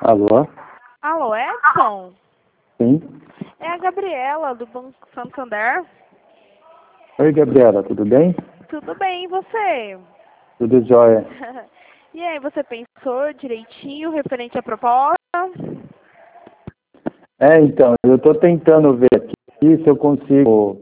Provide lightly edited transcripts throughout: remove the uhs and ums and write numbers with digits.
Alô? Alô, Edson? Sim. É a Gabriela, do Banco Santander. Oi, Gabriela, tudo bem? Tudo bem, e você? Tudo jóia. E aí, você pensou direitinho referente à proposta? Então, eu estou tentando ver aqui se eu consigo,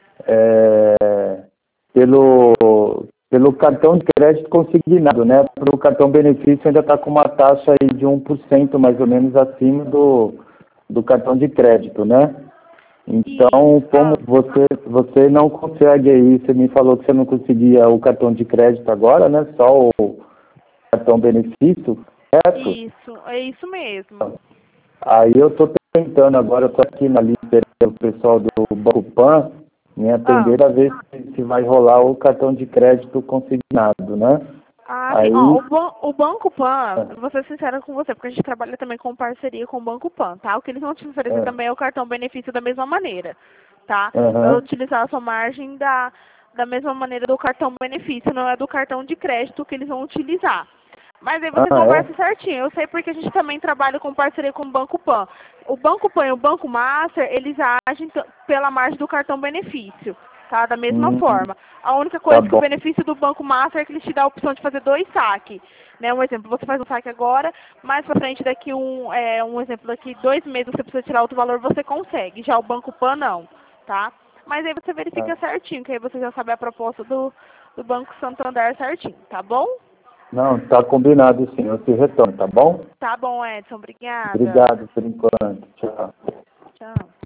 pelo cartão de crédito consignado, né? Para o cartão benefício ainda está com uma taxa aí de 1% mais ou menos acima do cartão de crédito, né? Então, como você não consegue aí, você me falou que você não conseguia o cartão de crédito agora, né? Só o cartão benefício, certo? Isso, é isso mesmo. Aí eu estou tentando agora, eu estou aqui na lista do pessoal do Banco Pan, me atender a ver se vai rolar o cartão de crédito consignado, né? Sim. Aí, Ó, o Banco Pan, vou ser sincera com você, porque a gente trabalha também com parceria com o Banco Pan, tá? O que eles vão te oferecer também é o cartão benefício da mesma maneira, tá? Vai utilizar a sua margem da mesma maneira do cartão benefício, não é do cartão de crédito que eles vão utilizar. Mas aí você conversa certinho. Eu sei porque a gente também trabalha com parceria com o Banco Pan. O Banco Pan e o Banco Master, eles agem pela margem do cartão benefício, tá? Da mesma forma. A única coisa que o benefício do Banco Master é que eles te dão a opção de fazer 2 saques. Né? Um exemplo, você faz um saque agora, mais pra frente daqui um exemplo, daqui 2 meses você precisa tirar outro valor, você consegue. Já o Banco Pan não, tá? Mas aí você verifica certinho, que aí você já sabe a proposta do Banco Santander certinho, tá bom? não, tá combinado sim, eu te retorno, tá bom? Tá bom, Edson. Obrigada. Obrigado por enquanto, tchau. Tchau.